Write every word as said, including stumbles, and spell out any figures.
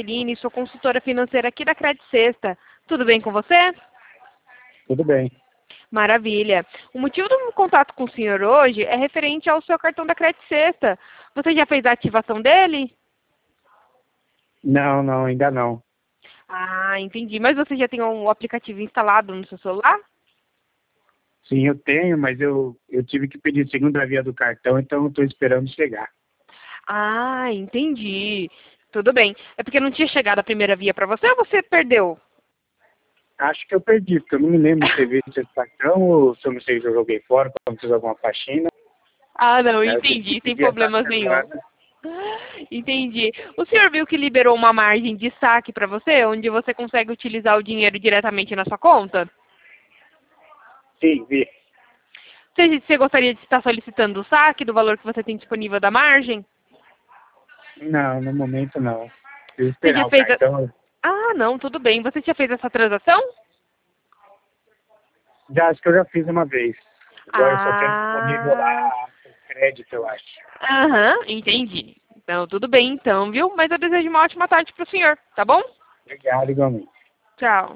Jaqueline, sou consultora financeira aqui da Credit Sexta. Tudo bem com você? Tudo bem. Maravilha. O motivo do meu contato com o senhor hoje é referente ao seu cartão da Credit Sexta. Você já fez a ativação dele? Não, não, ainda não. Ah, entendi. Mas você já tem um aplicativo instalado no seu celular? Sim, eu tenho, mas eu, eu tive que pedir segunda via do cartão, então estou esperando chegar. Ah, entendi. Tudo bem. É porque não tinha chegado a primeira via para você ou você perdeu? Acho que eu perdi, porque eu não me lembro de ter visto esse cartão, ou se eu não sei se eu joguei fora quando fiz alguma faxina. Ah, não, Aí eu tive que entendi. Sem pedir a problemas taxa nenhum. agora. Entendi. O senhor viu que liberou uma margem de saque para você, onde você consegue utilizar o dinheiro diretamente na sua conta? Sim, vi. Você, você gostaria de estar solicitando o saque do valor que você tem disponível da margem? Não, no momento não. Preciso Você já esperar o fez a... cartão. Ah, não, tudo bem. Você já fez essa transação? Já acho que eu já fiz uma vez. Agora eu só tenho disponível Ah, lá o crédito, eu acho. aham, entendi. Então, tudo bem então, viu? Mas eu desejo uma ótima tarde para o senhor, tá bom? Obrigado, igualmente. Tchau.